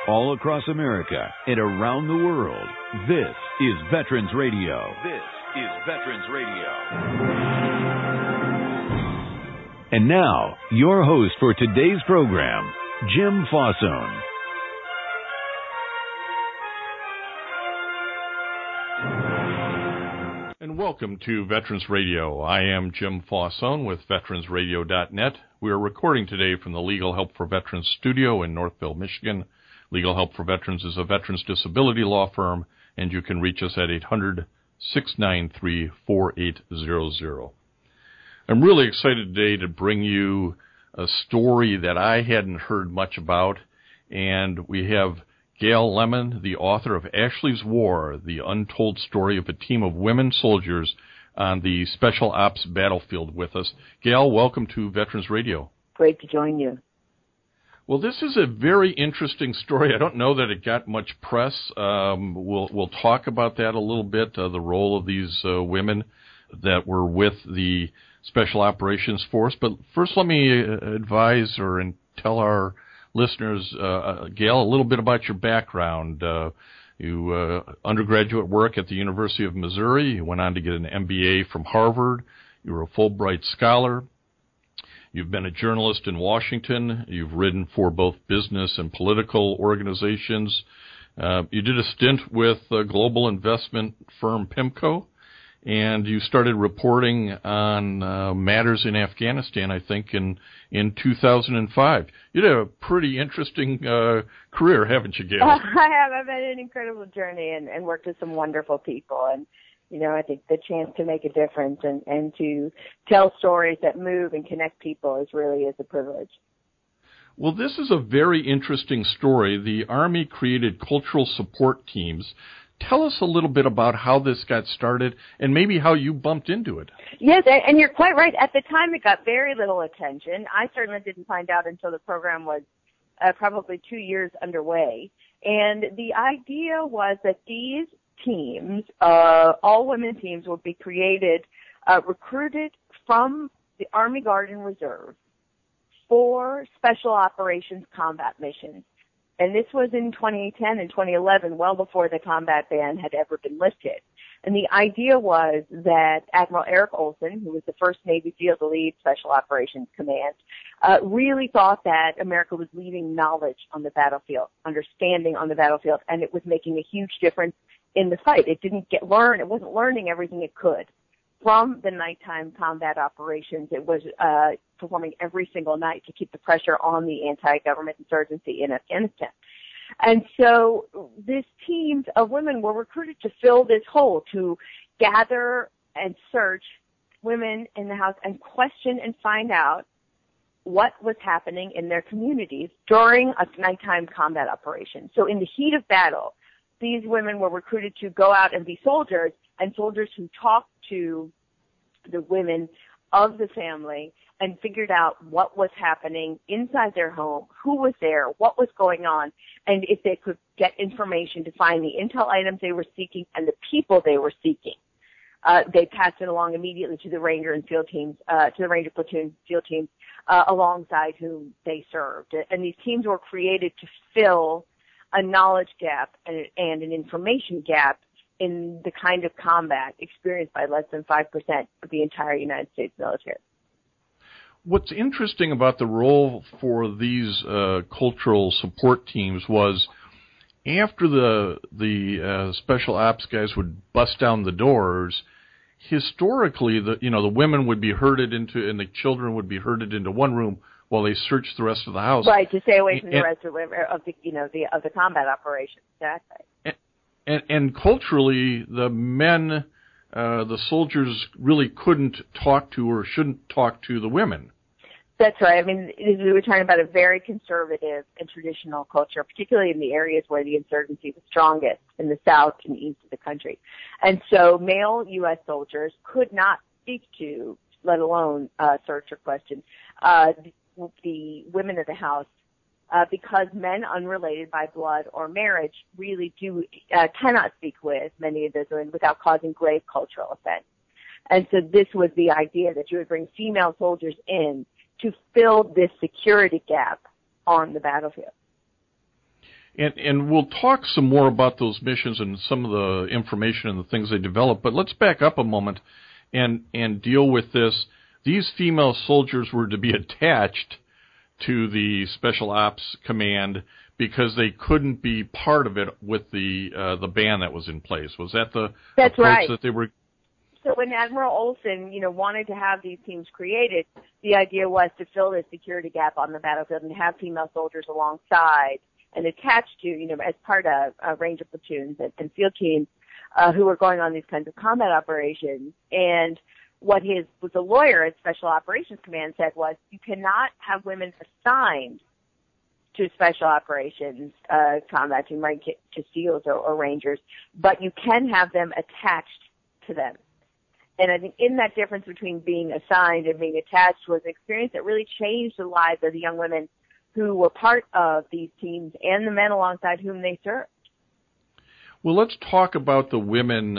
all across America and around the world. This is Veterans Radio. This is Veterans Radio. And now, your host for today's program, Jim Fausone. And welcome to Veterans Radio. I am Jim Fausone with VeteransRadio.net. We are recording today from the Legal Help for Veterans studio in Northville, Michigan. Legal Help for Veterans is a veterans disability law firm, and you can reach us at 800-693-4800. I'm really excited today to bring you a story that I hadn't heard much about, and we have Gail Lemon, the author of Ashley's War, the untold story of a team of women soldiers on the Special Ops battlefield with us. Gail, welcome to Veterans Radio. Great to join you. Well, this is a very interesting story. I don't know that it got much press. We'll talk about that a little bit, the role of these women that were with the Special Operations Force. But first, let me advise and tell our listeners, Gail, a little bit about your background. You undergraduate work at the University of Missouri. You went on to get an MBA from Harvard. You were a Fulbright scholar. You've been a journalist in Washington. You've written for both business and political organizations. You did a stint with global investment firm PIMCO, and you started reporting on matters in Afghanistan, I think, in 2005. You had a pretty interesting career, haven't you, Gail? I have. I've had an incredible journey and worked with some wonderful people. And, you know, I think the chance to make a difference and to tell stories that move and connect people is a privilege. Well, this is a very interesting story. The Army created cultural support teams. Tell us a little bit about how this got started and maybe how you bumped into it. Yes, and you're quite right. At the time, it got very little attention. I certainly didn't find out until the program was probably 2 years underway. And the idea was that these teams, all women teams, would be created, recruited from the Army Guard and Reserve for special operations combat missions. And this was in 2010 and 2011, well before the combat ban had ever been lifted. And the idea was that Admiral Eric Olson, who was the first Navy SEAL to lead Special Operations Command, really thought that America was leaving knowledge on the battlefield, understanding on the battlefield, and it was making a huge difference in the fight. It it wasn't learning everything it could. From the nighttime combat operations, it was performing every single night to keep the pressure on the anti-government insurgency in Afghanistan. And so these teams of women were recruited to fill this hole, to gather and search women in the house and question and find out what was happening in their communities during a nighttime combat operation. So in the heat of battle, these women were recruited to go out and be soldiers, and soldiers who talked to the women of the family and figured out what was happening inside their home, who was there, what was going on, and if they could get information to find the intel items they were seeking and the people they were seeking. They passed it along immediately to the Ranger and SEAL teams, to the Ranger platoon SEAL teams, alongside whom they served. And these teams were created to fill a knowledge gap and an information gap in the kind of combat experienced by less than 5% of the entire United States military. What's interesting about the role for these cultural support teams was after the special ops guys would bust down the doors, historically the women would be herded into and the children would be herded into one room while they searched the rest of the house. Right, to stay away from the rest of the combat operations. Exactly. And culturally, the men, the soldiers really couldn't talk to or shouldn't talk to the women. That's right. I mean, we were talking about a very conservative and traditional culture, particularly in the areas where the insurgency was strongest, in the south and east of the country. And so male U.S. soldiers could not speak to, let alone search or question, the women of the house, because men unrelated by blood or marriage really cannot speak with many of those women without causing grave cultural offense. And so this was the idea that you would bring female soldiers in to fill this security gap on the battlefield. And we'll talk some more about those missions and some of the information and the things they developed, but let's back up a moment and deal with this. These female soldiers were to be attached to the Special Ops Command because they couldn't be part of it with the ban that was in place. Was that the That's approach right. that they were? So when Admiral Olson, wanted to have these teams created, the idea was to fill the security gap on the battlefield and have female soldiers alongside and attached to, as part of Ranger platoons and field teams who were going on these kinds of combat operations. And what the lawyer at Special Operations Command said was, you cannot have women assigned to Special Operations combat team, right, to SEALs or Rangers, but you can have them attached to them. And I think in that difference between being assigned and being attached was an experience that really changed the lives of the young women who were part of these teams and the men alongside whom they served. Well, let's talk about the women,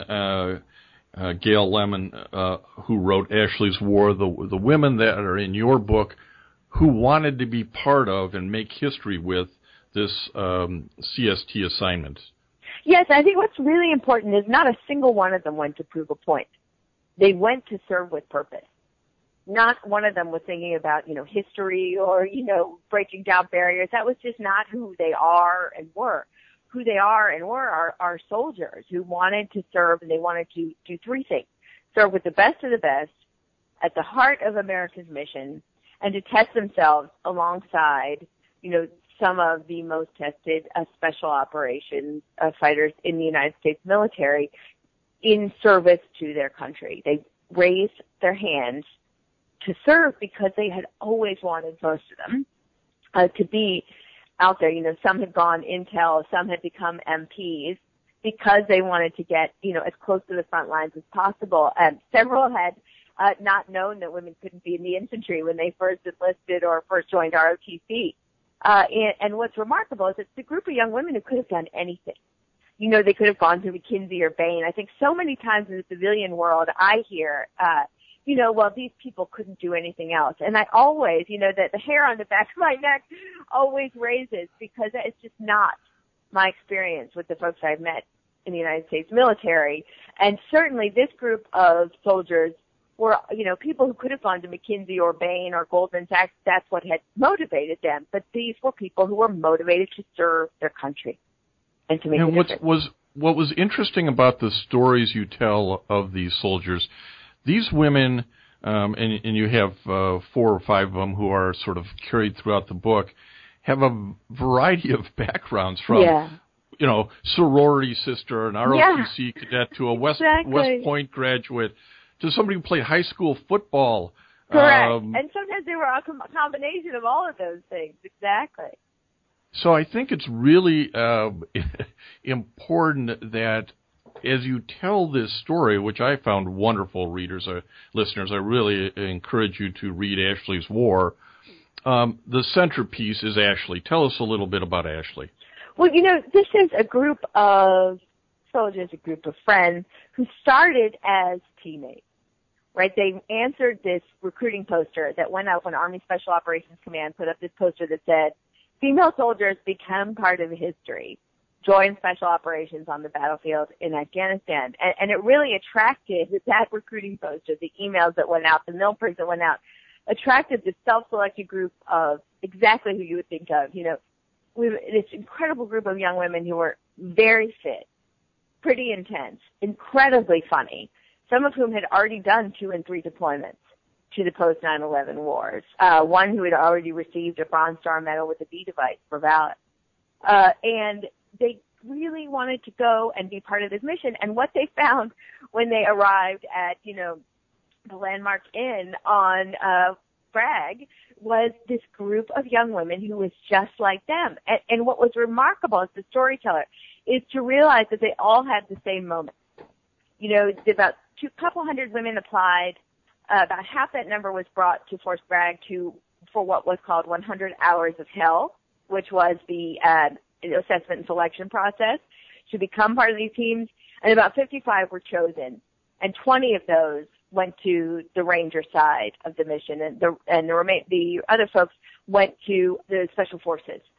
Gail Lemon, who wrote Ashley's War, the women that are in your book who wanted to be part of and make history with this CST assignment. Yes, I think what's really important is not a single one of them went to prove a point. They went to serve with purpose. Not one of them was thinking about, history or, breaking down barriers. That was just not who they are and were. Who they are and were are soldiers who wanted to serve, and they wanted to do three things. Serve with the best of the best, at the heart of America's mission, and to test themselves alongside, some of the most tested special operations fighters in the United States military in service to their country. They raised their hands to serve because they had always wanted, most of them, to be out there. Some had gone intel, some had become MPs because they wanted to get, as close to the front lines as possible. And several had not known that women couldn't be in the infantry when they first enlisted or first joined ROTC. And what's remarkable is it's a group of young women who could have done anything. They could have gone to McKinsey or Bain. I think so many times in the civilian world I hear, well, these people couldn't do anything else. And I always, the hair on the back of my neck always raises because it's just not my experience with the folks I've met in the United States military. And certainly this group of soldiers were, people who could have gone to McKinsey or Bain or Goldman Sachs. That's what had motivated them. But these were people who were motivated to serve their country and to make a difference. What was interesting about the stories you tell of these soldiers, these women, and you have 4 or 5 of them who are sort of carried throughout the book, have a variety of backgrounds from, sorority sister, an ROTC cadet, to a West Point graduate, to somebody who played high school football. Correct. And sometimes they were a combination of all of those things. Exactly. So I think it's really important that as you tell this story, which I found wonderful, listeners, I really encourage you to read Ashley's War. The centerpiece is Ashley. Tell us a little bit about Ashley. Well, this is a group of soldiers, a group of friends who started as teammates, right? They answered this recruiting poster that went out when Army Special Operations Command put up this poster that said, female soldiers become part of history. Join special operations on the battlefield in Afghanistan. And it really attracted that recruiting poster, the emails that went out, the mail prints that went out, attracted this self-selected group of exactly who you would think of. This incredible group of young women who were very fit, pretty intense, incredibly funny, some of whom had already done 2 and 3 deployments to the post 9/11 wars. One who had already received a Bronze Star Medal with a B device for valor. And they really wanted to go and be part of this mission. And what they found when they arrived at, the Landmark Inn on Bragg was this group of young women who was just like them. And what was remarkable as the storyteller is to realize that they all had the same moment. About a couple hundred women applied. About half that number was brought to Fort Bragg for what was called 100 Hours of Hell, which was the assessment and selection process to become part of these teams. And about 55 were chosen, and 20 of those went to the Ranger side of the mission, and the other folks went to the Special Forces.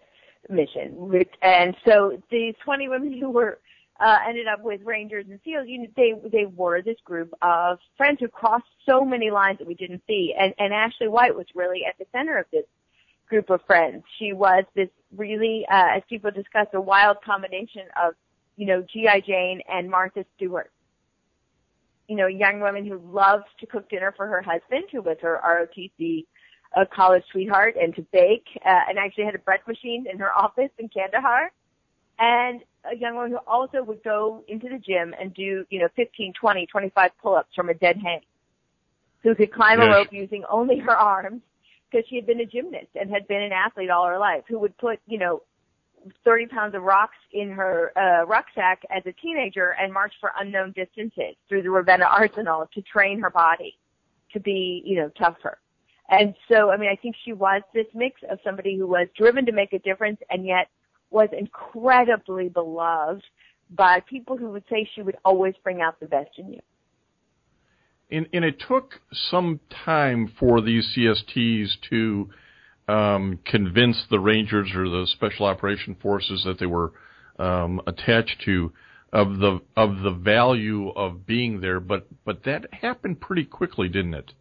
mission. And so these 20 women who were ended up with Rangers and SEALs, they were this group of friends who crossed so many lines that we didn't see. And Ashley White was really at the center of this group of friends. She was this really, as people discuss, a wild combination of, G.I. Jane and Martha Stewart. A young woman who loved to cook dinner for her husband, who was her ROTC college sweetheart, and to bake, and actually had a bread machine in her office in Kandahar. And a young woman who also would go into the gym and do, 15, 20, 25 pull-ups from a dead hang. Who could climb a rope using only her arms because she had been a gymnast and had been an athlete all her life. Who would put, 30 pounds of rocks in her rucksack as a teenager and march for unknown distances through the Ravenna Arsenal to train her body to be, tougher. And so, I think she was this mix of somebody who was driven to make a difference and yet was incredibly beloved by people who would say she would always bring out the best in you. And it took some time for these CSTs to convince the Rangers or the Special Operation Forces that they were attached to of the value of being there, but that happened pretty quickly, didn't it?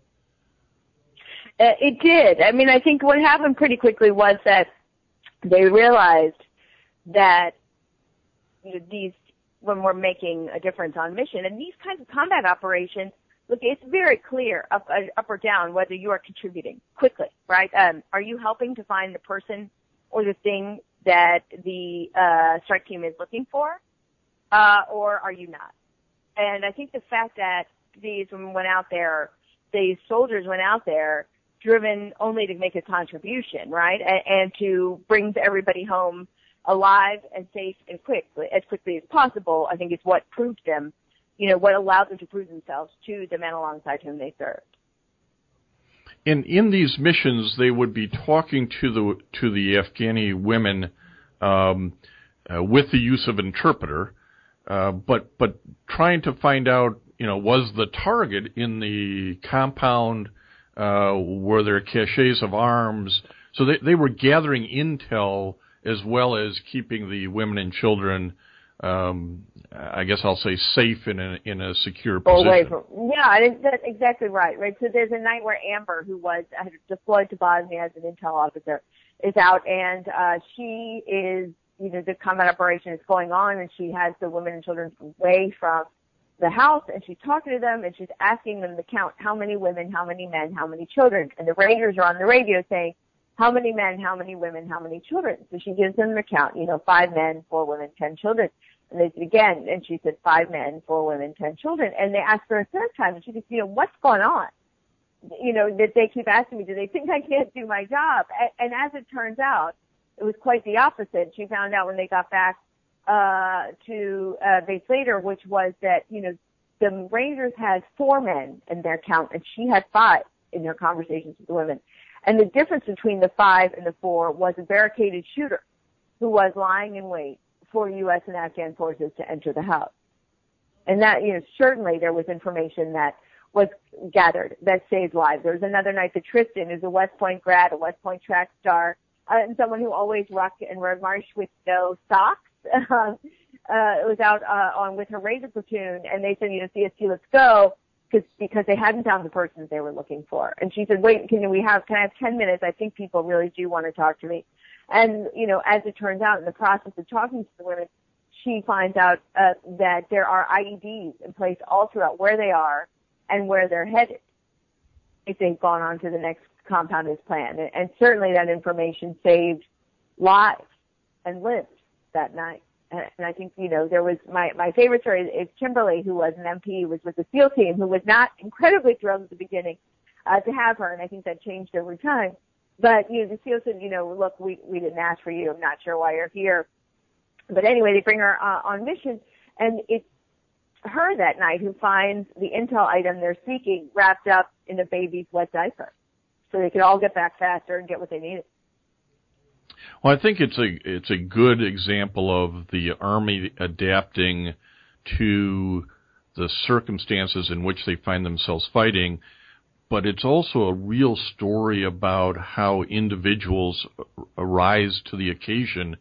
It did. I think what happened pretty quickly was that they realized that these, when we're making a difference on mission, and these kinds of combat operations, look, it's very clear up or down whether you are contributing quickly, right? Are you helping to find the person or the thing that the strike team is looking for, or are you not? And I think the fact that these women went out there, these soldiers went out there driven only to make a contribution, right, and to bring everybody home alive and safe and as quickly as possible, I think is what proved them, what allowed them to prove themselves to the men alongside whom they served. And in these missions, they would be talking to the Afghani women with the use of an interpreter, but trying to find out, was the target in the compound, were there caches of arms? So they were gathering intel as well as keeping the women and children, I guess I'll say, safe in a secure position. That's exactly right. So there's a night where Amber, who was deployed to Bosnia as an intel officer, is out, and she is, the combat operation is going on, and she has the women and children away from the house, and she's talking to them, and she's asking them to count how many women, how many men, how many children. And the Rangers are on the radio saying, how many men, how many women, how many children? So she gives them the count, 5 men, 4 women, 10 children. And they said again, and she said 5 men, 4 women, 10 children. And they asked her a third time, and she said, what's going on? That they keep asking me, do they think I can't do my job? And as it turns out, it was quite the opposite. She found out when they got back to base later, which was that, the Rangers had 4 men in their count, and she had 5 in her conversations with the women. And the difference between the 5 and the 4 was a barricaded shooter who was lying in wait for U.S. and Afghan forces to enter the house. And that, certainly there was information that was gathered that saved lives. There was another night that Tristan, who's a West Point grad, a West Point track star, and someone who always rocked and rode march with no socks, was out on with her Ranger platoon, and they said, CST, let's go, because they hadn't found the persons they were looking for. And she said, wait, can I have 10 minutes? I think people really do want to talk to me. And, as it turns out, in the process of talking to the women, she finds out that there are IEDs in place all throughout where they are and where they're headed if they've gone on to the next compound as planned. And certainly that information saved lives and lives that night. And I think, there was my favorite story is Kimberly, who was an MP, was with the SEAL team, who was not incredibly thrilled at the beginning to have her, and I think that changed over time. But, the SEAL said, look, we didn't ask for you. I'm not sure why you're here. But anyway, they bring her on mission, and it's her that night who finds the intel item they're seeking wrapped up in a baby's wet diaper, so they could all get back faster and get what they needed. Well, I think it's a good example of the Army adapting to the circumstances in which they find themselves fighting. but it's also a real story about how individuals rise to the occasion.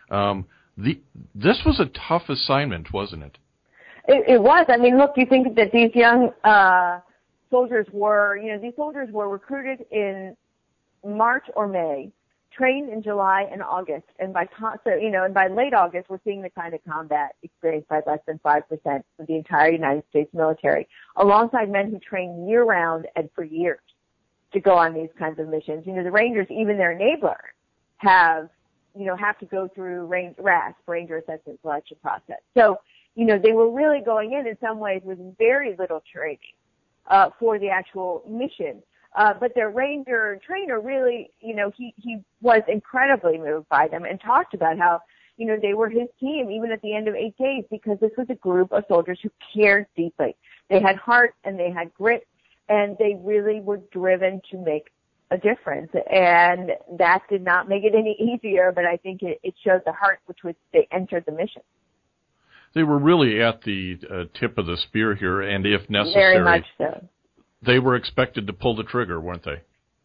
This was a tough assignment, wasn't it? It was. I mean, look, you think that these young soldiers were, these soldiers were recruited in March or May, trained in July and August, and by late August, we're seeing the kind of combat experienced by less than 5% of the entire United States military, alongside men who train year-round and for years to go on these kinds of missions. The Rangers, even their enablers, have to go through RASP, Ranger Assessment Selection Process. So, they were really going in some ways with very little training for the actual mission. But their Ranger trainer really, he was incredibly moved by them and talked about how, they were his team even at the end of 8 days, because this was a group of soldiers who cared deeply. They had heart and they had grit, and they really were driven to make a difference. And that did not make it any easier, but I think it showed the heart with which they entered the mission. They were really at the tip of the spear here, and if necessary, very much so. They were expected to pull the trigger, weren't they?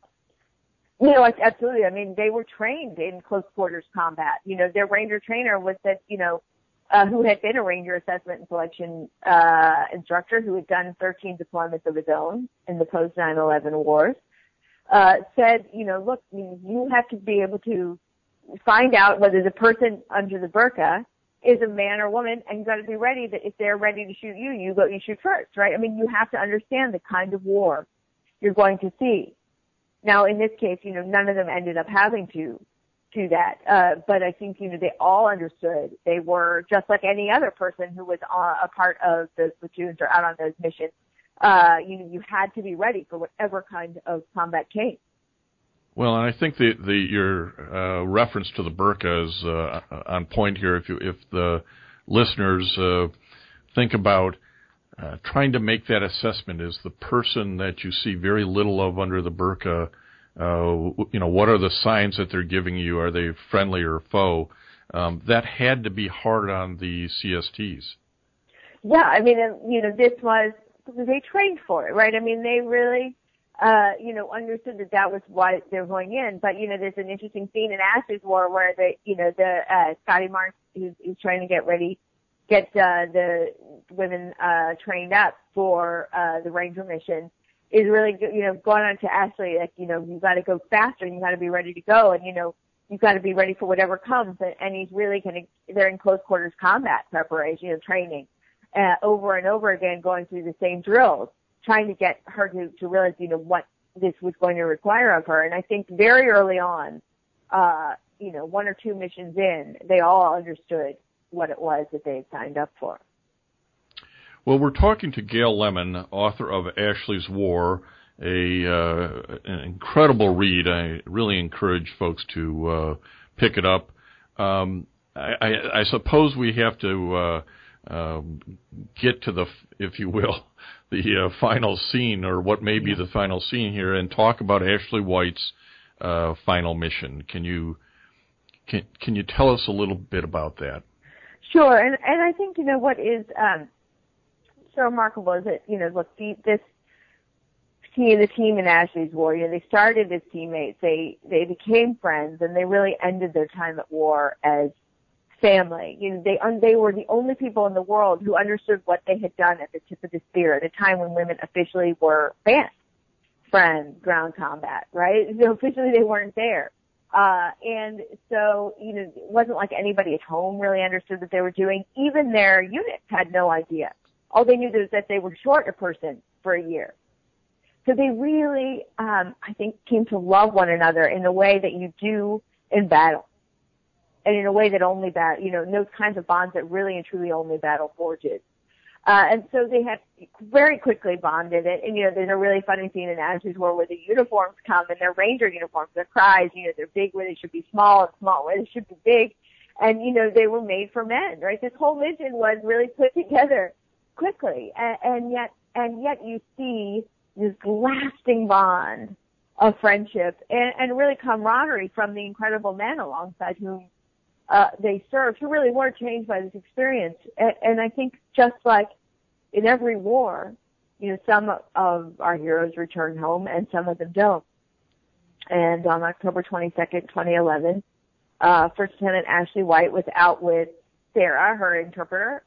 Absolutely. I mean, they were trained in close quarters combat. Their Ranger trainer was who had been a Ranger assessment and selection instructor, who had done 13 deployments of his own in the post 9/11 wars, said, look, you have to be able to find out whether the person under the burqa is a man or woman, and you've got to be ready that if they're ready to shoot you, you shoot first, right? I mean, you have to understand the kind of war you're going to see. Now, in this case, none of them ended up having to do that. But I think, they all understood. They were just like any other person who was a part of those platoons or out on those missions. You had to be ready for whatever kind of combat came. Well, and I think your reference to the burqa is on point here. If the listeners think about trying to make that assessment, is the person that you see very little of under the burqa, what are the signs that they're giving you? Are they friendly or foe? That had to be hard on the CSTs. Yeah, I mean, this was, they trained for it, right? I mean, they really understood that was why they were going in. But, there's an interesting scene in Ashley's War where Scotty Marks, who's trying to get the women trained up for the Ranger mission, is really, going on to Ashley, like, you've got to go faster, and you've got to be ready to go, and, you've got to be ready for whatever comes. And he's really they're in close quarters combat preparation, training, over and over again, going through the same drills, trying to get her to realize, what this was going to require of her. And I think very early on, 1 or 2 missions in, they all understood what it was that they had signed up for. Well, we're talking to Gail Lemon, author of Ashley's War, an incredible read. I really encourage folks to pick it up. I suppose we have to get to the, if you will, the final scene, or what may be the final scene here, and talk about Ashley White's final mission. Can you tell us a little bit about that? Sure, and I think what is so remarkable is that the team in Ashley's War, they started as teammates, they became friends, and they really ended their time at war as family. They were the only people in the world who understood what they had done at the tip of the spear at a time when women officially were banned from ground combat, right? So officially they weren't there. And so, it wasn't like anybody at home really understood what they were doing. Even their units had no idea. All they knew was that they were short a person for a year. So they really, I think, came to love one another in a way that you do in battle. And in a way that only those kinds of bonds that really and truly only battle forges. And so they had very quickly bonded it. And, there's a really funny scene in Ashley's War where the uniforms come, and they're Ranger uniforms. They're cries, they're big where they should be small, and small where they should be big. And, they were made for men, right? This whole mission was really put together quickly. And yet you see this lasting bond of friendship and really camaraderie from the incredible men alongside whom they served, who really were changed by this experience. And I think just like in every war, some of our heroes return home and some of them don't. And on October 22nd, 2011, First Lieutenant Ashley White was out with Sarah, her interpreter,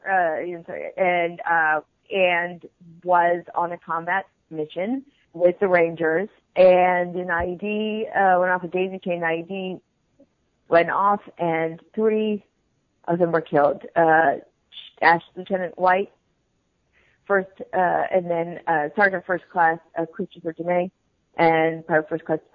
and was on a combat mission with the Rangers. And an IED went off, a daisy chain IED went off, and 3 of them were killed. Lieutenant White, first, and then Sergeant First Class Christopher DeMay, and Private First Class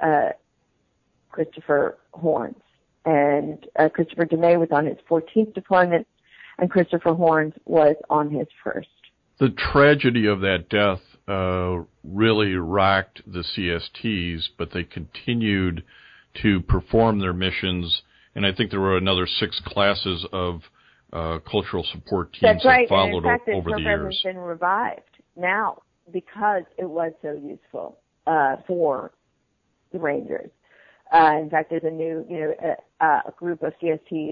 Christopher Horns. And Christopher DeMay was on his 14th deployment, and Christopher Horns was on his first. The tragedy of that death really rocked the CSTs, but they continued to perform their missions, and I think there were another 6 classes of cultural support teams that followed over the years. That's right, and in fact, this program has been revived now because it was so useful for the Rangers. In fact, there's a new, a group of CSTs,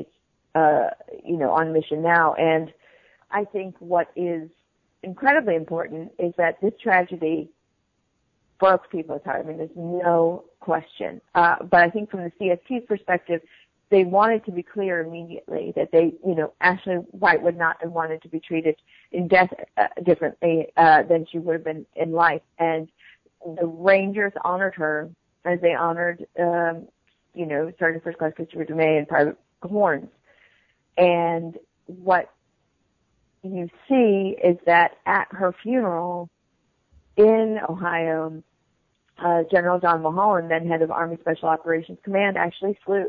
on mission now. And I think what is incredibly important is that this tragedy broke people's heart. I mean, there's no question. But I think from the CST's perspective, they wanted to be clear immediately that they, Ashley White would not have wanted to be treated in death differently than she would have been in life. And the Rangers honored her as they honored, Sergeant First Class Christopher DeMay and Private Horns. And what you see is that at her funeral in Ohio, General John Mulholland, then head of Army Special Operations Command, actually flew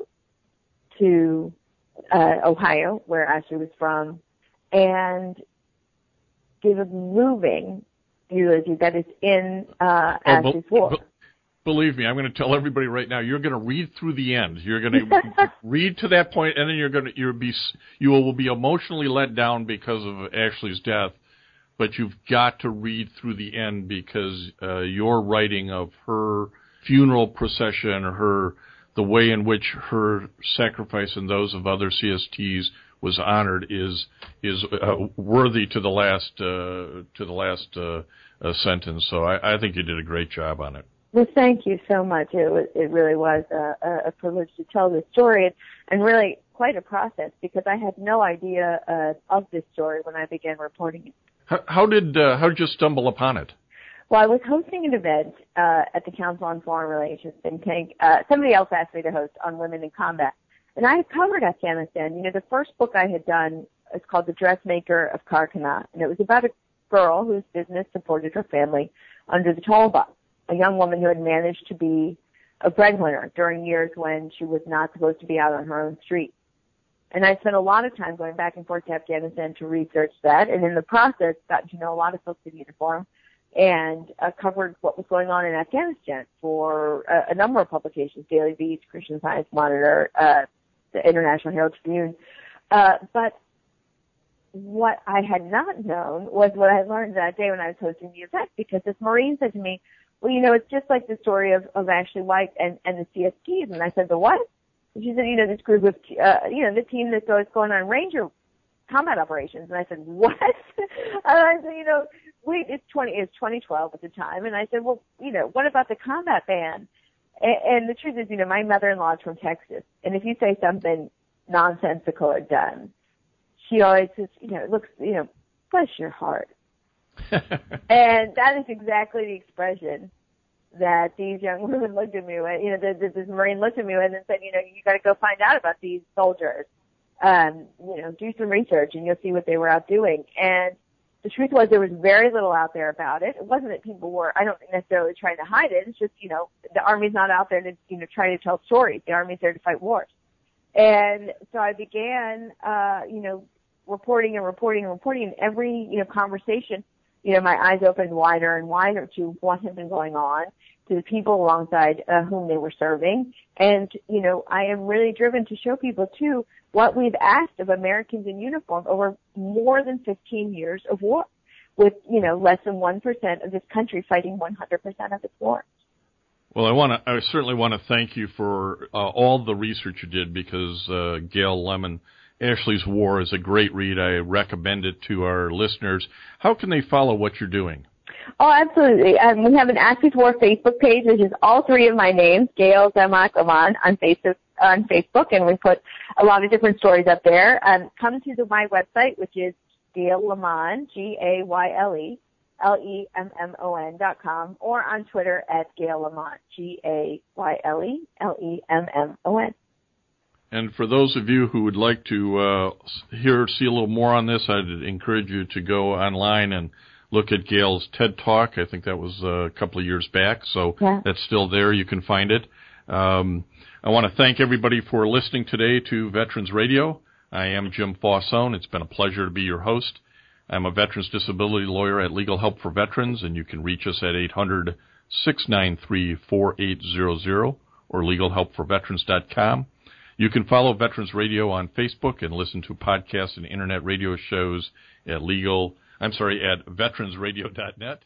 to Ohio, where Ashley was from, and gave a moving eulogy that is in Ashley's war. Believe me, I'm going to tell everybody right now, you're going to read through the end. You're going to read to that point, and then you will be emotionally let down because of Ashley's death, but you've got to read through the end because your writing of her funeral procession, the way in which her sacrifice and those of other CSTs was honored is worthy to the last sentence. So I think you did a great job on it. Well, thank you so much. It really was a privilege to tell this story, and really quite a process because I had no idea of this story when I began reporting it. How did you stumble upon it? Well, I was hosting an event at the Council on Foreign Relations think tank. Somebody else asked me to host on women in combat, and I had covered Afghanistan. The first book I had done is called The Dressmaker of Karkana, and it was about a girl whose business supported her family under the Taliban. A young woman who had managed to be a breadwinner during years when she was not supposed to be out on her own street. And I spent a lot of time going back and forth to Afghanistan to research that, and in the process got to know a lot of folks in uniform and covered what was going on in Afghanistan for a number of publications, Daily Beast, Christian Science Monitor, the International Herald Tribune. But what I had not known was what I learned that day when I was hosting the event, because this Marine said to me, well, it's just like the story of Ashley White and the CSTs. And I said, the what? And she said, this group of, the team that goes going on Ranger combat operations. And I said, what? And I said, wait, it's 2012 at the time. And I said, well, what about the combat band? And the truth is, my mother-in-law is from Texas. And if you say something nonsensical or dumb, she always says, it looks, bless your heart. And that is exactly the expression that these young women looked at me with. This Marine looked at me with and said, you got to go find out about these soldiers. Do some research and you'll see what they were out doing. And the truth was there was very little out there about it. It wasn't that people were, I don't necessarily trying to hide it. It's just, the Army's not out there to, try to tell stories. The Army's there to fight wars. And so I began, reporting in every, conversation. My eyes opened wider and wider to what had been going on, to the people alongside whom they were serving. And, I am really driven to show people, too, what we've asked of Americans in uniform over more than 15 years of war, with, less than 1% of this country fighting 100% of its wars. Well, I certainly want to thank you for all the research you did because Gail Lemon, Ashley's War is a great read. I recommend it to our listeners. How can they follow what you're doing? Oh, absolutely. We have an Active War Facebook page, which is all three of my names, Gail Zemak Lamont, on Facebook, and we put a lot of different stories up there. Come to my website, which is Gail Lemon, GaylLemmon.com, or on Twitter at Gail Lemon, GaylLemmon. And for those of you who would like to see a little more on this, I'd encourage you to go online and look at Gail's TED Talk. I think that was a couple of years back, so That's still there. You can find it. I want to thank everybody for listening today to Veterans Radio. I am Jim Fausone. It's been a pleasure to be your host. I'm a veterans disability lawyer at Legal Help for Veterans, and you can reach us at 800-693-4800 or legalhelpforveterans.com. You can follow Veterans Radio on Facebook and listen to podcasts and internet radio shows at veteransradio.net.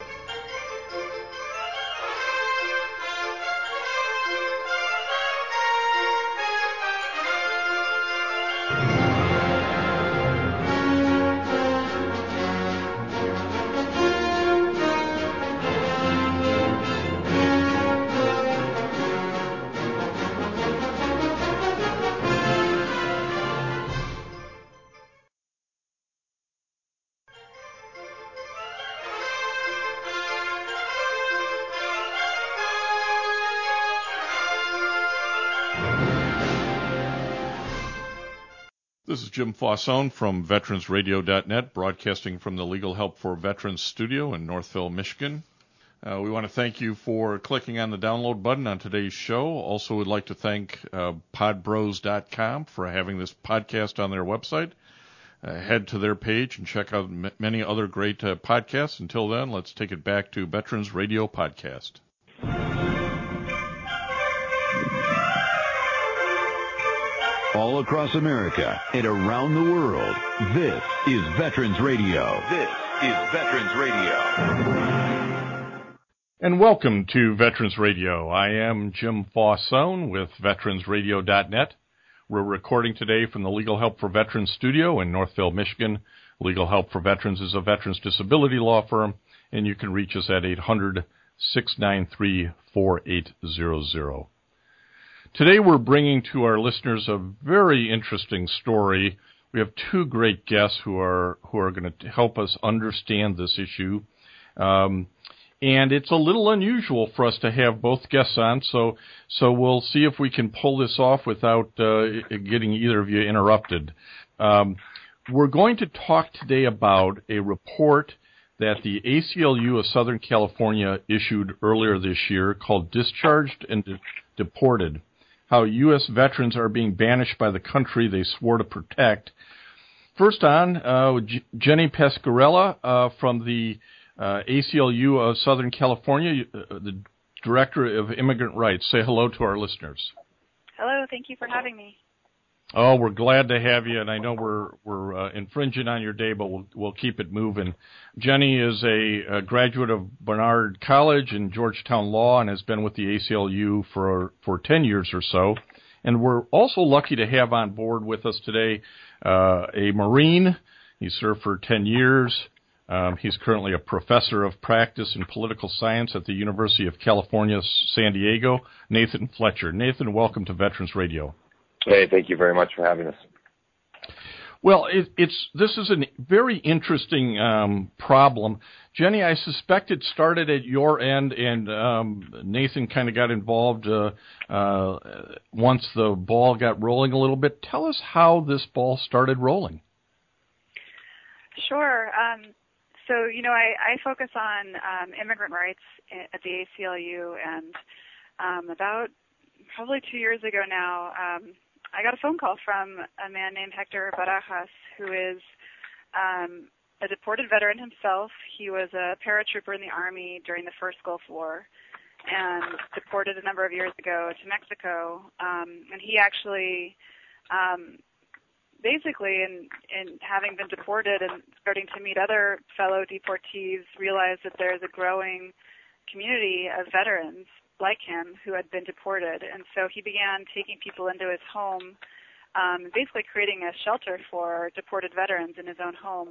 This is Jim Fausone from veteransradio.net, broadcasting from the Legal Help for Veterans studio in Northville, Michigan. We want to thank you for clicking on the download button on today's show. Also would like to thank podbros.com for having this podcast on their website. Head to their page and check out many other great podcasts. Until then, let's take it back to Veterans Radio Podcast. All across America and around the world, this is Veterans Radio. This is Veterans Radio. And welcome to Veterans Radio. I am Jim Fausone with veteransradio.net. We're recording today from the Legal Help for Veterans studio in Northville, Michigan. Legal Help for Veterans is a veterans disability law firm, and you can reach us at 800-693-4800. Today we're bringing to our listeners a very interesting story. We have two great guests who are going to help us understand this issue. And it's a little unusual for us to have both guests on, so we'll see if we can pull this off without getting either of you interrupted. We're going to talk today about a report that the ACLU of Southern California issued earlier this year called Discharged and Deported: How U.S. Veterans Are Being Banished by the Country They Swore to Protect. First on, Jenny Pasquarella from the ACLU of Southern California, the Director of Immigrant Rights. Say hello to our listeners. Hello, thank you for having me. Oh, we're glad to have you, and I know we're infringing on your day, but we'll keep it moving. Jenny is a graduate of Barnard College and Georgetown Law and has been with the ACLU for 10 years or so. And we're also lucky to have on board with us today a Marine. He served for 10 years. He's currently a professor of practice in political science at the University of California, San Diego, Nathan Fletcher. Nathan, welcome to Veterans Radio. Hey, thank you very much for having us. Well, this is a very interesting problem. Jenny, I suspect it started at your end, and Nathan kind of got involved once the ball got rolling a little bit. Tell us how this ball started rolling. Sure. So, I focus on immigrant rights at the ACLU, and about probably 2 years ago now, I got a phone call from a man named Hector Barajas, who is a deported veteran himself. He was a paratrooper in the Army during the first Gulf War and deported a number of years ago to Mexico. And he actually, basically, in having been deported and starting to meet other fellow deportees, realized that there's a growing community of veterans like him who had been deported, and so he began taking people into his home, basically creating a shelter for deported veterans in his own home,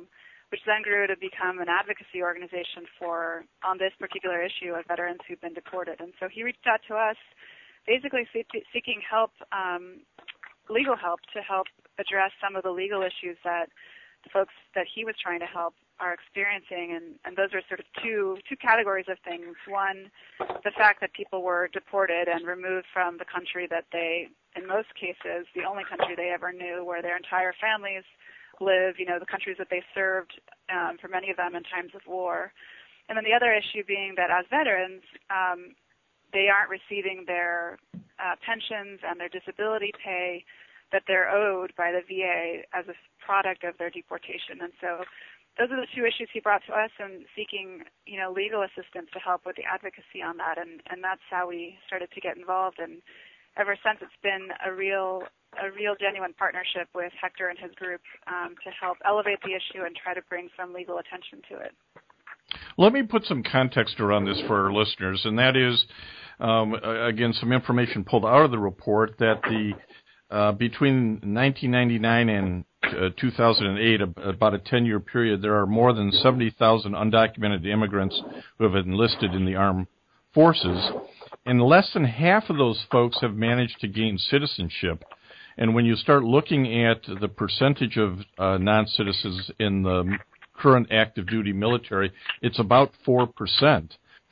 which then grew to become an advocacy organization on this particular issue of veterans who've been deported. And so he reached out to us, basically seeking help, legal help, to help address some of the legal issues that the folks that he was trying to help are experiencing, and those are sort of two categories of things. One, the fact that people were deported and removed from the country that they, in most cases, the only country they ever knew, where their entire families live, the countries that they served, for many of them in times of war. And then the other issue being that as veterans, they aren't receiving their pensions and their disability pay that they're owed by the VA as a product of their deportation. And so those are the two issues he brought to us, and seeking, legal assistance to help with the advocacy on that. And that's how we started to get involved. And ever since, it's been a real genuine partnership with Hector and his group to help elevate the issue and try to bring some legal attention to it. Let me put some context around this for our listeners, and that is, again, some information pulled out of the report that between 1999 and 2008, about a 10-year period, there are more than 70,000 undocumented immigrants who have enlisted in the armed forces, and less than half of those folks have managed to gain citizenship. And when you start looking at the percentage of non-citizens in the current active duty military, it's about 4%.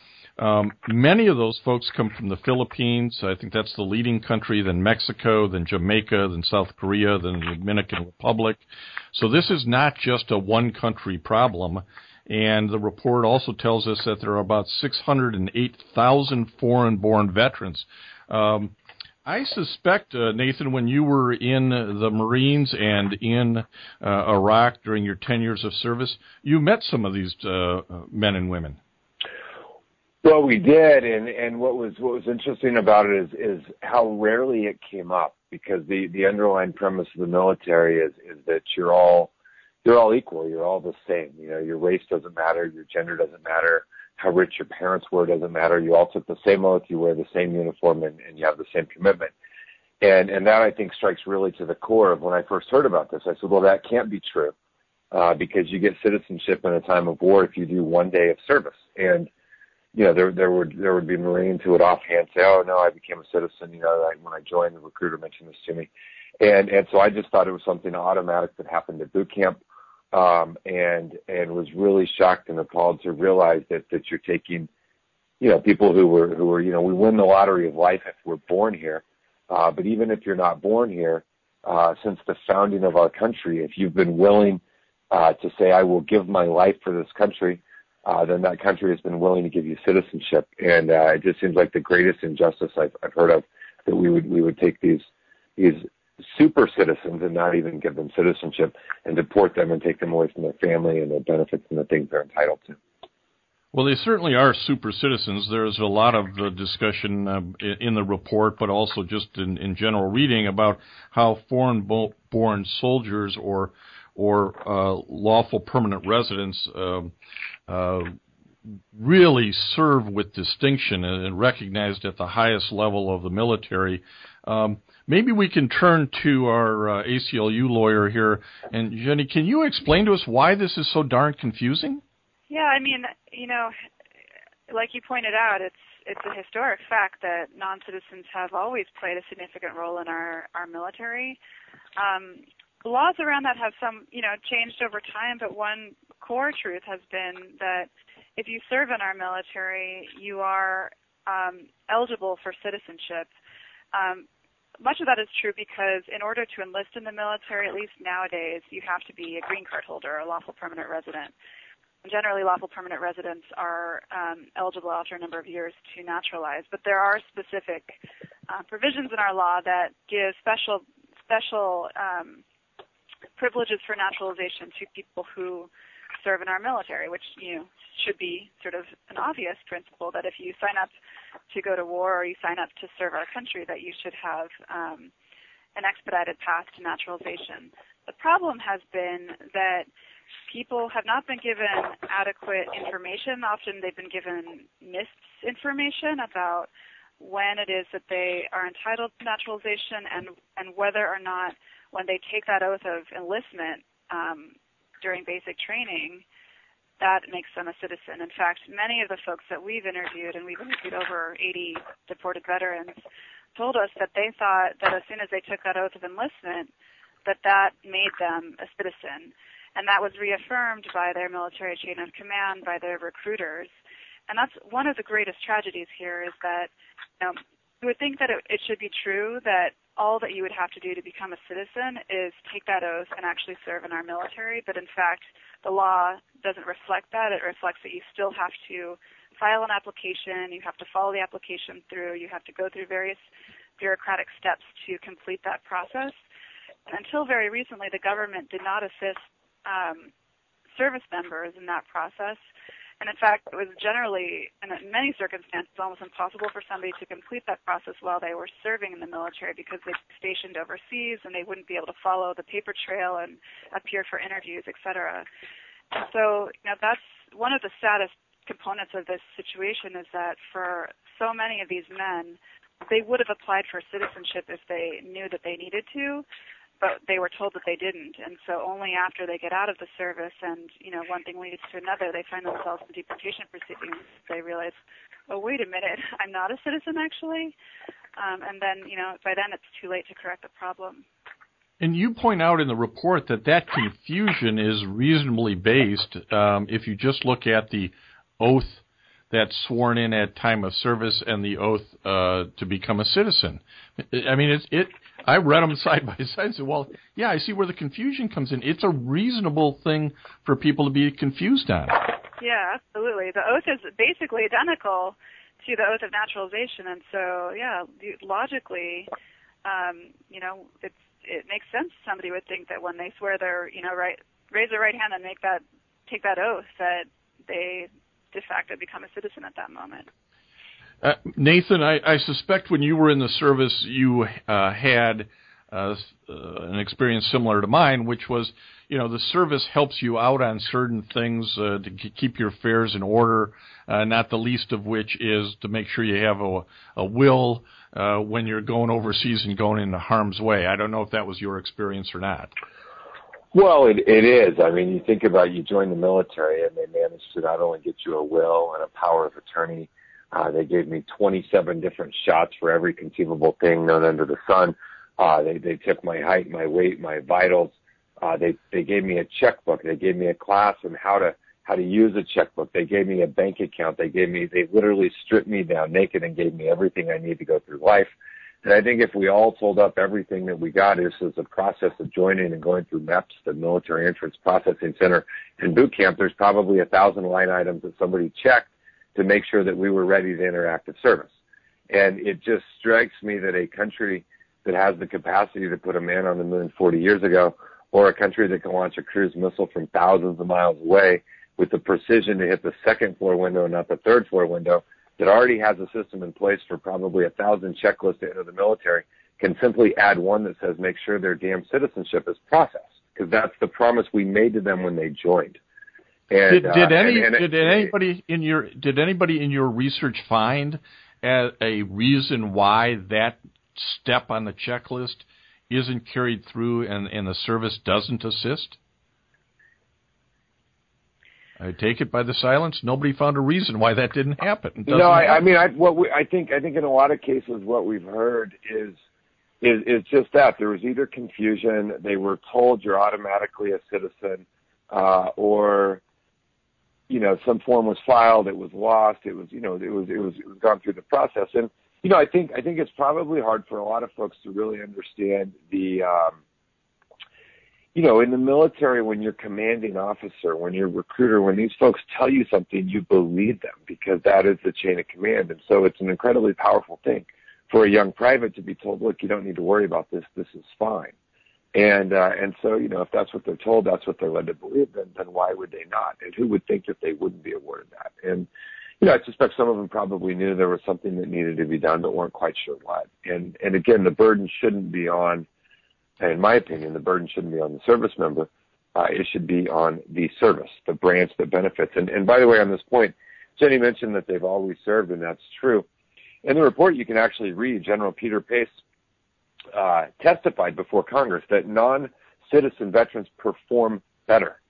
Many of those folks come from the Philippines. I think that's the leading country, then Mexico, then Jamaica, then South Korea, then the Dominican Republic. So this is not just a one-country problem. And the report also tells us that there are about 608,000 foreign-born veterans. I suspect, Nathan, when you were in the Marines and in Iraq during your 10 years of service, you met some of these men and women. Well, we did, and what was interesting about it is how rarely it came up, because the underlying premise of the military is that you're all equal, you're all the same. Your race doesn't matter, your gender doesn't matter, how rich your parents were doesn't matter. You all took the same oath, you wear the same uniform, and you have the same commitment. And that, I think, strikes really to the core of when I first heard about this. I said, well, that can't be true, because you get citizenship in a time of war if you do one day of service. And there would be Marines who would offhand say, "Oh no, I became a citizen." When I joined, the recruiter mentioned this to me, and so I just thought it was something automatic that happened at boot camp, and was really shocked and appalled to realize that you're taking, people who were we win the lottery of life if we're born here, but even if you're not born here, since the founding of our country, if you've been willing to say, "I will give my life for this country," then that country has been willing to give you citizenship. And it just seems like the greatest injustice I've heard of, that we would take these super citizens and not even give them citizenship, and deport them and take them away from their family and their benefits and the things they're entitled to. Well, they certainly are super citizens. There's a lot of discussion in the report, but also just in general reading about how foreign-born soldiers or lawful permanent residents really serve with distinction and recognized at the highest level of the military. Maybe we can turn to our ACLU lawyer here. And Jenny, can you explain to us why this is so darn confusing? Yeah, like you pointed out, it's a historic fact that non-citizens have always played a significant role in our military. Laws around that have some, changed over time, but one core truth has been that if you serve in our military, you are eligible for citizenship. Much of that is true because in order to enlist in the military, at least nowadays, you have to be a green card holder or a lawful permanent resident. Generally, lawful permanent residents are eligible after a number of years to naturalize, but there are specific provisions in our law that give special privileges for naturalization to people who serve in our military, which should be sort of an obvious principle that if you sign up to go to war or you sign up to serve our country, that you should have an expedited path to naturalization. The problem has been that people have not been given adequate information. Often they've been given misinformation about when it is that they are entitled to naturalization and whether or not when they take that oath of enlistment, during basic training, that makes them a citizen. In fact, many of the folks that we've interviewed, and we've interviewed over 80 deported veterans, told us that they thought that as soon as they took that oath of enlistment, that made them a citizen. And that was reaffirmed by their military chain of command, by their recruiters. And that's one of the greatest tragedies here is that, you would think that it should be true that all that you would have to do to become a citizen is take that oath and actually serve in our military. But in fact, the law doesn't reflect that. It reflects that you still have to file an application, you have to follow the application through, you have to go through various bureaucratic steps to complete that process. And until very recently, the government did not assist service members in that process. And in fact, it was generally, and in many circumstances, almost impossible for somebody to complete that process while they were serving in the military because they'd be stationed overseas and they wouldn't be able to follow the paper trail and appear for interviews, et cetera. And so, that's one of the saddest components of this situation is that for so many of these men, they would have applied for citizenship if they knew that they needed to, but they were told that they didn't. And so only after they get out of the service and, one thing leads to another, they find themselves in deportation proceedings, they realize, oh, wait a minute, I'm not a citizen actually. And then, by then it's too late to correct the problem. And you point out in the report that confusion is reasonably based if you just look at the oath that's sworn in at time of service and the oath to become a citizen. I mean, I read them side by side and said, well, yeah, I see where the confusion comes in. It's a reasonable thing for people to be confused on. Yeah, absolutely. The oath is basically identical to the oath of naturalization. And so, yeah, logically, it makes sense. Somebody would think that when they swear their, raise their right hand and take that oath, that they de facto become a citizen at that moment. Nathan, I suspect when you were in the service, you had an experience similar to mine, which was, the service helps you out on certain things to keep your affairs in order, not the least of which is to make sure you have a will when you're going overseas and going into harm's way. I don't know if that was your experience or not. Well, it is. I mean, you think about you join the military and they managed to not only get you a will and a power of attorney, they gave me 27 different shots for every conceivable thing known under the sun. They took my height, my weight, my vitals. They gave me a checkbook. They gave me a class on how to use a checkbook. They gave me a bank account. They literally stripped me down naked and gave me everything I need to go through life. And I think if we all told up everything that we got, this is a process of joining and going through MEPS, the Military Entrance Processing Center, and boot camp, there's probably 1,000 line items that somebody checked to make sure that we were ready to enter active service. And it just strikes me that a country that has the capacity to put a man on the moon 40 years ago, or a country that can launch a cruise missile from thousands of miles away with the precision to hit the second floor window and not the third floor window, that already has a system in place for probably 1,000 checklists to enter the military, can simply add one that says make sure their damn citizenship is processed, because that's the promise we made to them when they joined. And, did anybody in your research find a reason why that step on the checklist isn't carried through and the service doesn't assist? I take it by the silence. Nobody found a reason why that didn't happen. I think in a lot of cases what we've heard is just that there was either confusion, they were told you're automatically a citizen, or some form was filed, it was lost, it was gone through the process, and I think it's probably hard for a lot of folks to really understand the. In the military, when you're commanding officer, when you're recruiter, when these folks tell you something, you believe them because that is the chain of command. And so it's an incredibly powerful thing for a young private to be told, look, you don't need to worry about this. This is fine. And so, if that's what they're told, that's what they're led to believe, then why would they not? And who would think that they wouldn't be awarded that? And, I suspect some of them probably knew there was something that needed to be done, but weren't quite sure what. And again, the burden shouldn't be on, in my opinion, the burden shouldn't be on the service member. It should be on the service, the branch that benefits. And by the way, on this point, Jenny mentioned that they've always served, and that's true. In the report, you can actually read General Peter Pace testified before Congress that non-citizen veterans perform better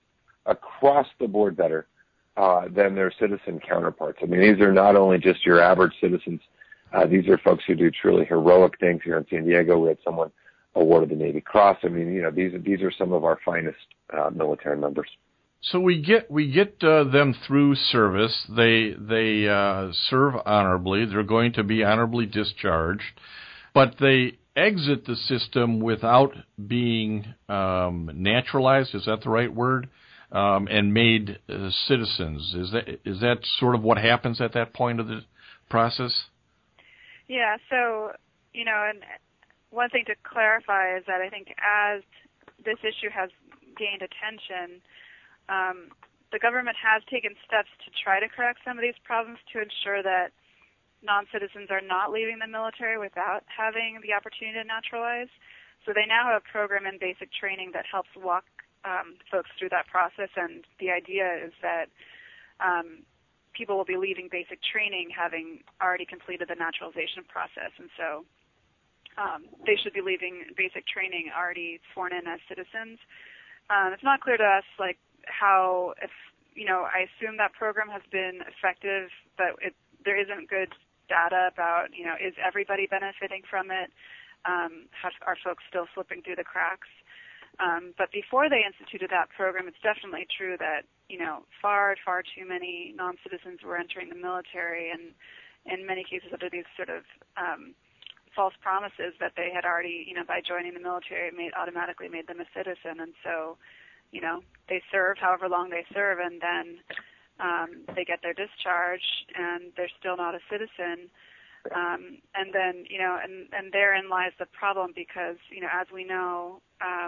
across the board better than their citizen counterparts. I mean, these are not only just your average citizens. These are folks who do truly heroic things. Here in San Diego, we had someone awarded the Navy Cross. I mean, these are some of our finest military members. So we get them through service. They serve honorably. They're going to be honorably discharged, but they exit the system without being naturalized. Is that the right word? And made citizens. Is that sort of what happens at that point of the process? Yeah. So and one thing to clarify is that I think as this issue has gained attention, the government has taken steps to try to correct some of these problems to ensure that non-citizens are not leaving the military without having the opportunity to naturalize. So they now have a program in basic training that helps walk folks through that process, and the idea is that people will be leaving basic training having already completed the naturalization process, and so they should be leaving basic training already sworn in as citizens. It's not clear to us how, if I assume that program has been effective, but there isn't good data about is everybody benefiting from it? Are folks still slipping through the cracks? But before they instituted that program, it's definitely true that far too many non-citizens were entering the military, and in many cases under these sort of false promises that they had already by joining the military automatically made them a citizen, and so they serve however long they serve, and then they get their discharge, and they're still not a citizen. And then, and therein lies the problem because, as we know,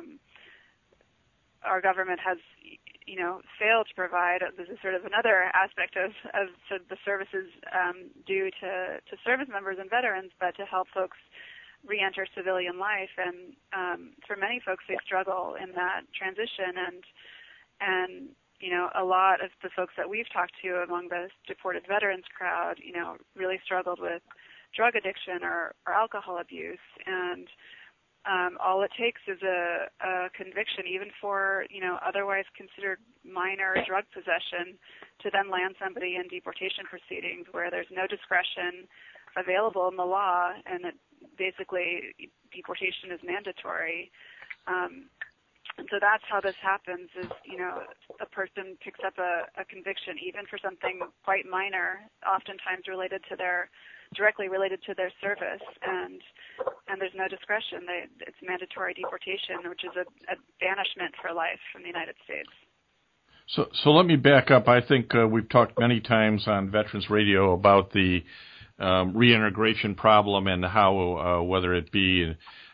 our government has, failed to provide, this is sort of another aspect of sort of the services due to service members and veterans, but to help folks re-enter civilian life. And for many folks, they struggle in that transition. And a lot of the folks that we've talked to among the deported veterans crowd, really struggled with drug addiction or alcohol abuse. And all it takes is a conviction, even for, otherwise considered minor drug possession, to then land somebody in deportation proceedings where there's no discretion available in the law, and that basically deportation is mandatory. And so that's how this happens is, a person picks up a conviction, even for something quite minor, oftentimes directly related to their service, and there's no discretion. It's mandatory deportation, which is a banishment for life from the United States. So let me back up. I think we've talked many times on Veterans Radio about the reintegration problem and how, whether it be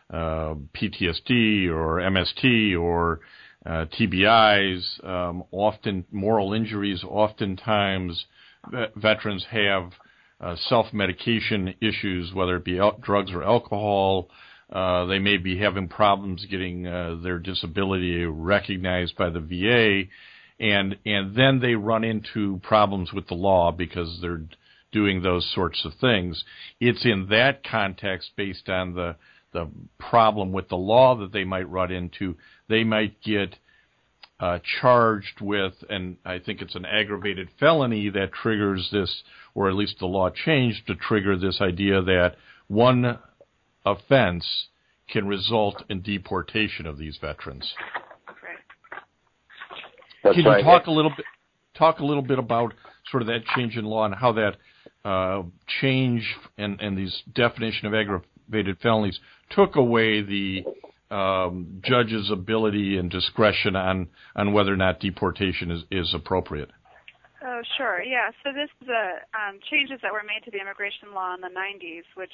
PTSD or MST or TBIs, often moral injuries, oftentimes veterans have self-medication issues, whether it be drugs or alcohol. They may be having problems getting their disability recognized by the VA, and then they run into problems with the law because they're doing those sorts of things. It's in that context, based on the problem with the law that they might run into, they might get charged with, and I think it's an aggravated felony that triggers this, or at least the law changed to trigger this idea that one offense can result in deportation of these veterans. That's Can you right. talk a little bit about sort of that change in law and how that change and these definition of aggravated felonies took away the judge's ability and discretion on whether or not deportation is appropriate? Oh, sure. Yeah. So this is changes that were made to the immigration law in the 90s, which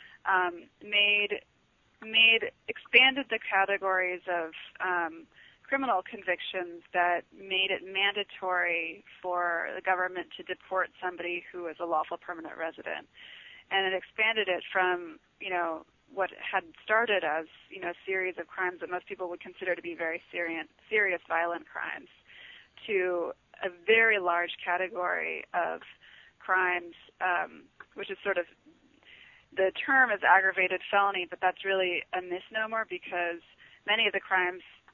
expanded the categories of criminal convictions that made it mandatory for the government to deport somebody who is a lawful permanent resident. And it expanded it from, what had started as, a series of crimes that most people would consider to be very serious violent crimes, to a very large category of crimes, which is sort of, the term is aggravated felony, but that's really a misnomer because many of the crimes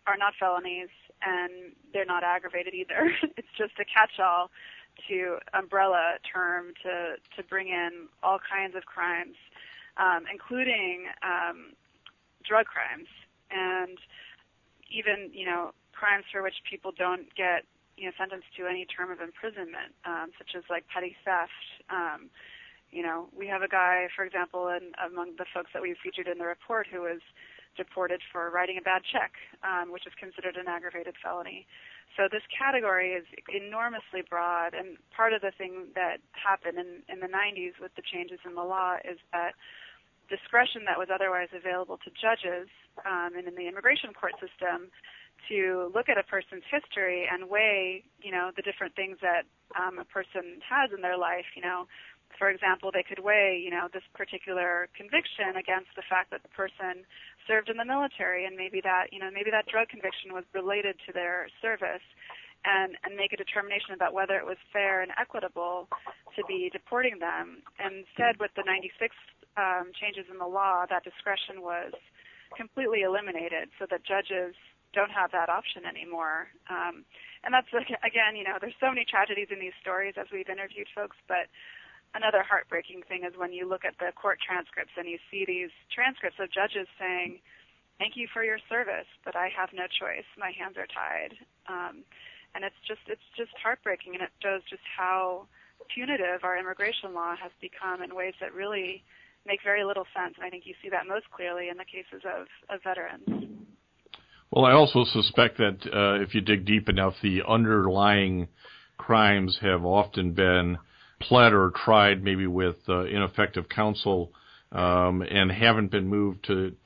are not felonies, and they're not aggravated either. It's just a catch-all to umbrella term to bring in all kinds of crimes, including drug crimes, and even, crimes for which people don't get, sentenced to any term of imprisonment, such as like petty theft. We have a guy, for example, among the folks that we featured in the report who was deported for writing a bad check, which is considered an aggravated felony. So this category is enormously broad, and part of the thing that happened in the 90s with the changes in the law is that discretion that was otherwise available to judges and in the immigration court system to look at a person's history and weigh, the different things that a person has in their life. For example, they could weigh, this particular conviction against the fact that the person served in the military, and maybe that drug conviction was related to their service, and make a determination about whether it was fair and equitable to be deporting them. And instead, with the 96 changes in the law, that discretion was completely eliminated, so that judges don't have that option anymore. And that's, again, there's so many tragedies in these stories as we've interviewed folks, but another heartbreaking thing is when you look at the court transcripts and you see these transcripts of judges saying, "Thank you for your service, but I have no choice. My hands are tied." And it's just heartbreaking, and it shows just how punitive our immigration law has become in ways that really make very little sense. And I think you see that most clearly in the cases of veterans. Well, I also suspect that if you dig deep enough, the underlying crimes have often been pled or tried maybe with ineffective counsel and haven't been moved to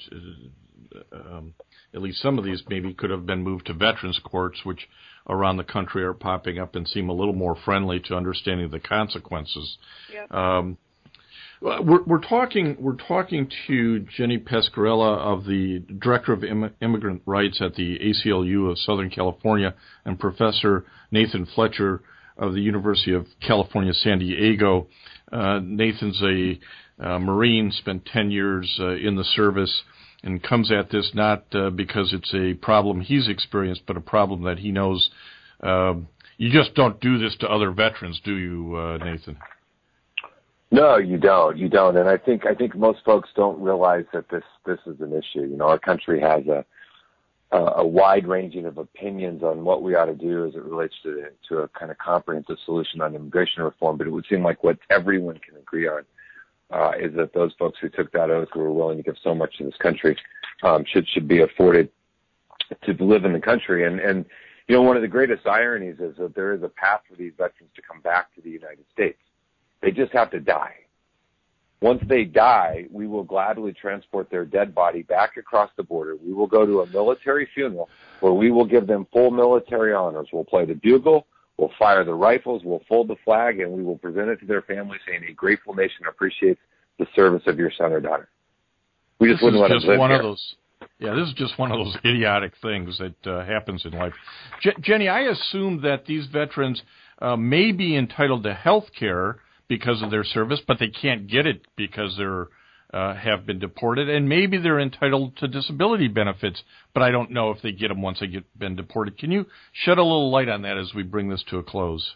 at least some of these maybe could have been moved to veterans courts, which around the country are popping up and seem a little more friendly to understanding the consequences. Yep. We're talking to Jenny Pasquarella, of the Director of Immigrant Rights at the ACLU of Southern California, and Professor Nathan Fletcher of the University of California, San Diego. Nathan's a Marine, spent 10 years in the service, and comes at this not because it's a problem he's experienced, but a problem that he knows. You just don't do this to other veterans, do you, Nathan? No, you don't. You don't. And I think most folks don't realize that this is an issue. Our country has a wide ranging of opinions on what we ought to do as it relates to a kind of comprehensive solution on immigration reform. But it would seem like what everyone can agree on is that those folks who took that oath, who were willing to give so much to this country, should be afforded to live in the country. And one of the greatest ironies is that there is a path for these veterans to come back to the United States. They just have to die. Once they die, we will gladly transport their dead body back across the border. We will go to a military funeral where we will give them full military honors. We'll play the bugle, we'll fire the rifles, we'll fold the flag, and we will present it to their family saying a grateful nation appreciates the service of your son or daughter. We just wouldn't let them live here. This is just one of those idiotic things that happens in life. Jenny, I assume that these veterans may be entitled to health care because of their service, but they can't get it because they're have been deported, and maybe they're entitled to disability benefits, but I don't know if they get them once they been deported. Can you shed a little light on that as we bring this to a close?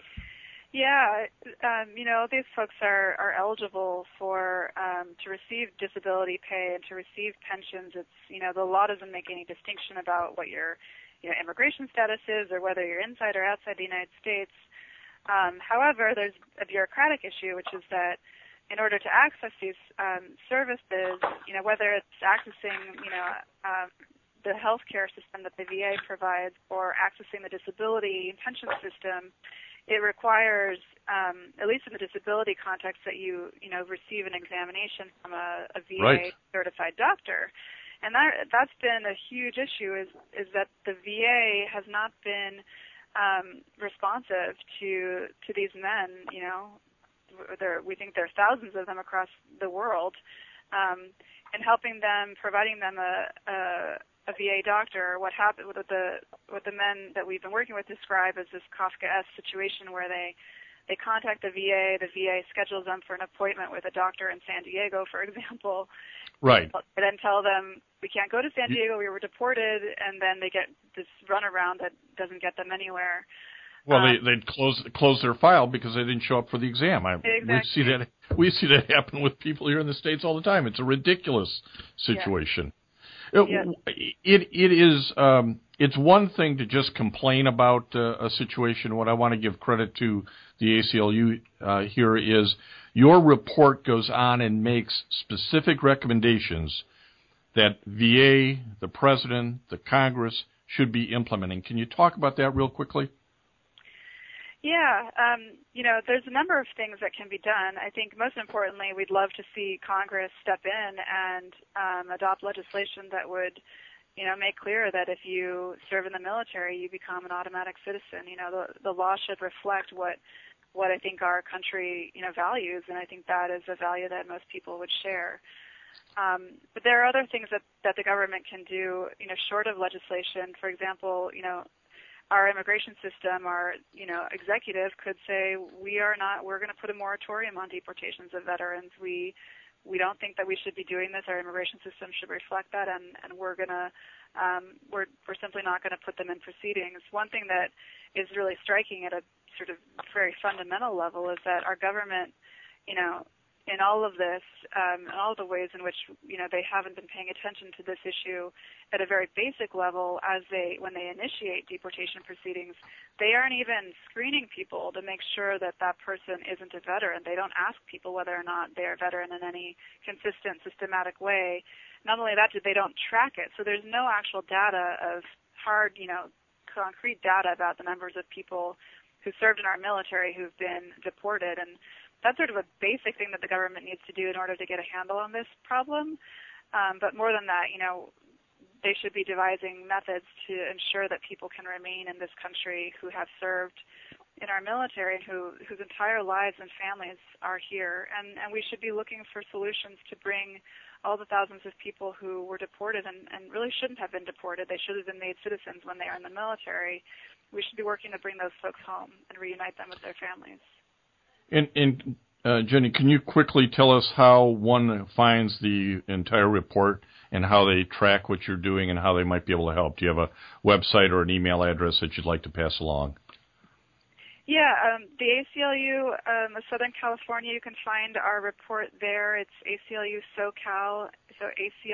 Yeah, these folks are eligible for to receive disability pay and to receive pensions. It's the law doesn't make any distinction about what your immigration status is or whether you're inside or outside the United States. However, there's a bureaucratic issue, which is that in order to access these services, whether it's accessing, the healthcare system that the VA provides or accessing the disability pension system, it requires, at least in the disability context, that you receive an examination from a VA certified doctor. And that's been a huge issue is that the VA has not been responsive to these men. We think there are thousands of them across the world, and helping them, providing them a VA doctor. What happened with the men that we've been working with describe as this Kafkaesque situation where they contact the VA schedules them for an appointment with a doctor in San Diego, for example, Right. I then tell them, we can't go to San Diego, we were deported, and then they get this runaround that doesn't get them anywhere. Well, they'd close their file because they didn't show up for the exam. Exactly. We see that happen with people here in the States all the time. It's a ridiculous situation. Yeah. It is. It's one thing to just complain about a situation. What I want to give credit to the ACLU here is your report goes on and makes specific recommendations that VA, the President, the Congress should be implementing. Can you talk about that real quickly? Yeah, there's a number of things that can be done. I think most importantly, we'd love to see Congress step in and adopt legislation that would, make clear that if you serve in the military, you become an automatic citizen. The law should reflect what I think our country, values, and I think that is a value that most people would share. But there are other things that the government can do, short of legislation. For example, our immigration system, our, executive could say, we're going to put a moratorium on deportations of veterans. We don't think that we should be doing this. Our immigration system should reflect that, and we're simply not going to put them in proceedings. One thing that is really striking at a sort of very fundamental level is that our government, in all of this, in all the ways in which, they haven't been paying attention to this issue at a very basic level when they initiate deportation proceedings, they aren't even screening people to make sure that that person isn't a veteran. They don't ask people whether or not they're a veteran in any consistent, systematic way. Not only that, they don't track it. So there's no actual data of hard, concrete data about the numbers of people who served in our military who've been deported. And that's sort of a basic thing that the government needs to do in order to get a handle on this problem. But more than that, they should be devising methods to ensure that people can remain in this country who have served in our military and whose entire lives and families are here. And we should be looking for solutions to bring all the thousands of people who were deported and really shouldn't have been deported. They should have been made citizens when they are in the military. We should be working to bring those folks home and reunite them with their families. And Jenny, can you quickly tell us how one finds the entire report and how they track what you're doing and how they might be able to help? Do you have a website or an email address that you'd like to pass along? Yeah, the ACLU of Southern California, you can find our report there. It's ACLU SoCal, so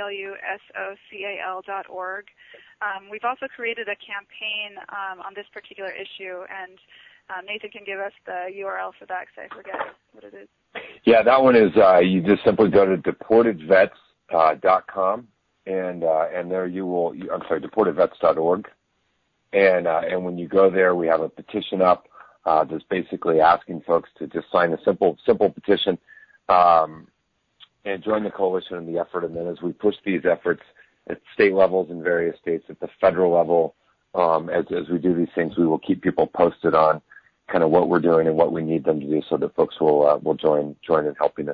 ACLUSOCAL.org. We've also created a campaign on this particular issue, and Nathan can give us the URL for that because I forget what it is. Yeah, that one is you just simply go to deportedvets.com and there you will. I'm sorry, deportedvets.org, and when you go there, we have a petition up, just basically asking folks to just sign a simple petition and join the coalition in the effort. And then as we push these efforts at state levels in various states, at the federal level, as we do these things, we will keep people posted on kind of what we're doing and what we need them to do, so that folks will join in helping us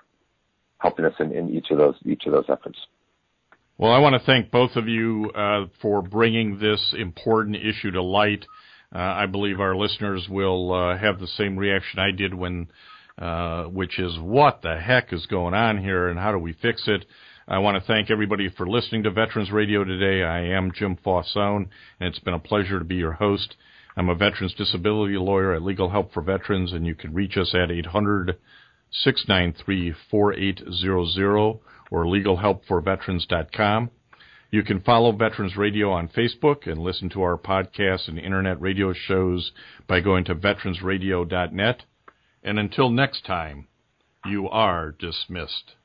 in each of those efforts. Well, I want to thank both of you for bringing this important issue to light. I believe our listeners will have the same reaction I did which is, what the heck is going on here and how do we fix it? I want to thank everybody for listening to Veterans Radio today. I am Jim Faussone, and it's been a pleasure to be your host. I'm a veterans disability lawyer at Legal Help for Veterans, and you can reach us at 800-693-4800 or legalhelpforveterans.com. You can follow Veterans Radio on Facebook and listen to our podcasts and internet radio shows by going to veteransradio.net. And until next time, you are dismissed.